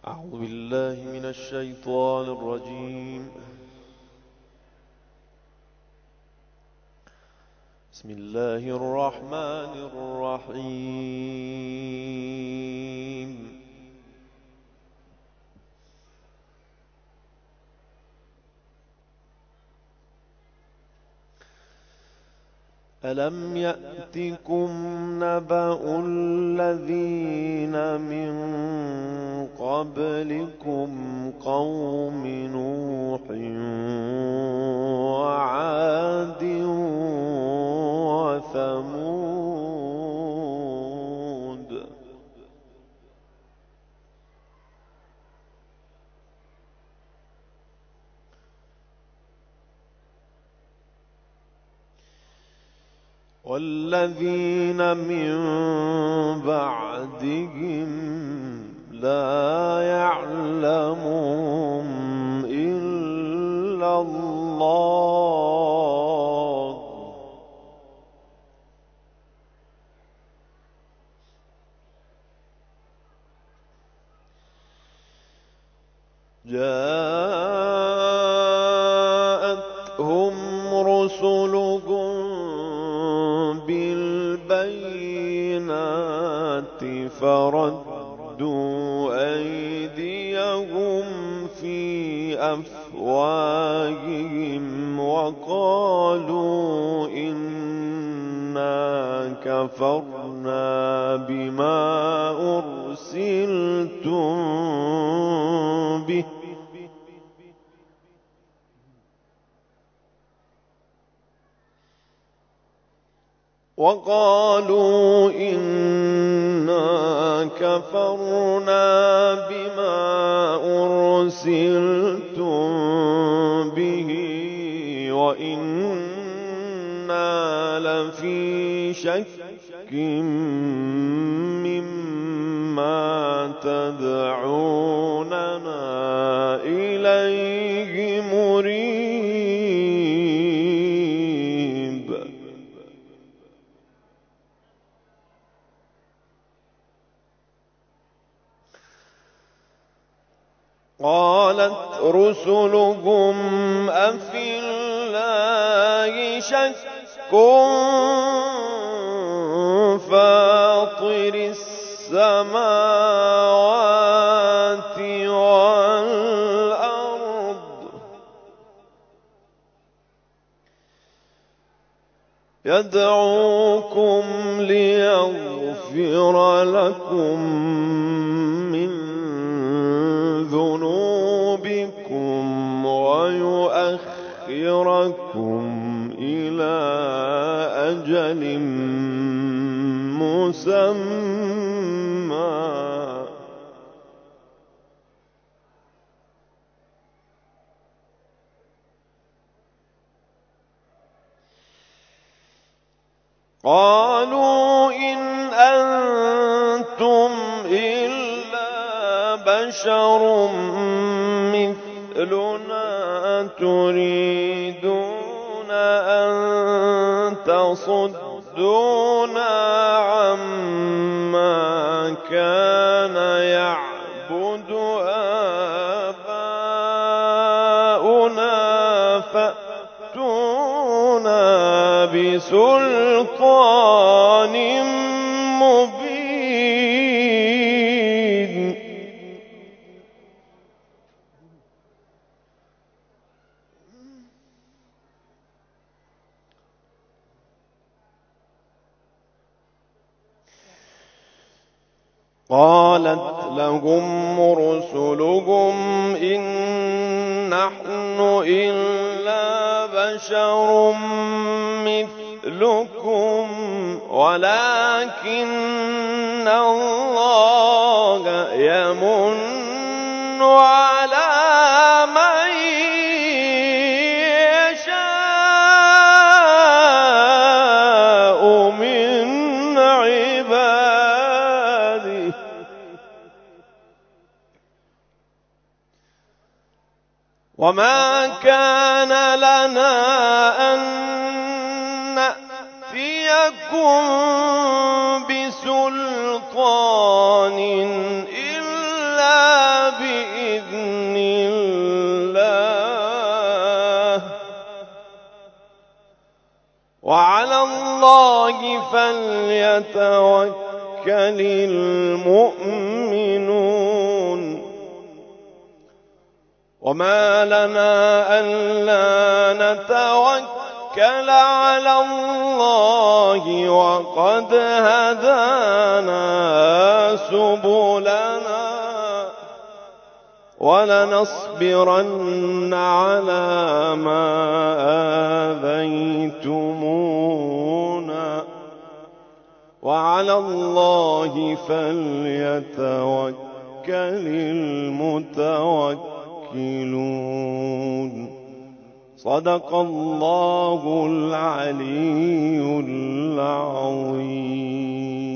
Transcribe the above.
أعوذ بالله من الشيطان الرجيم. بسم الله الرحمن الرحيم. ألم يأتكم نبأ الذين من قبلكم قوم نوح وعاد وثمود والذين من بعدهم لا يعلمهم إلا الله جاءتهم رسلهم بالبينات فردوا أيديهم في أفواههم وقالوا إنا كفرنا بما أرسلتم به وإنا لفي شك مما تدعوننا إليه مريب. قالت رسلهم أفي الله شك فاطر السماوات والأرض يدعوكم ليغفر لكم من ذنوبكم ويؤخركم إلى أجل مسمى قالوا إن أنتم إلا بشر مثلنا تريدون أن تصدونا عما كان يعبد آباؤنا فأتونا بسلطان مبين. قالت لهم رسلهم إن نحن إلا بشر مثلكم ولكن الله يمن على من يشاء من عباده وما كان لنا أن نأتيكم بسلطان إلا فليتوكل المؤمنون وما لنا ألا نتوكل على الله وقد هدانا سبلنا ولنصبرن على ما آذيتمونا وعلى الله فليتوكل المتوكلون. صدق الله العلي العظيم.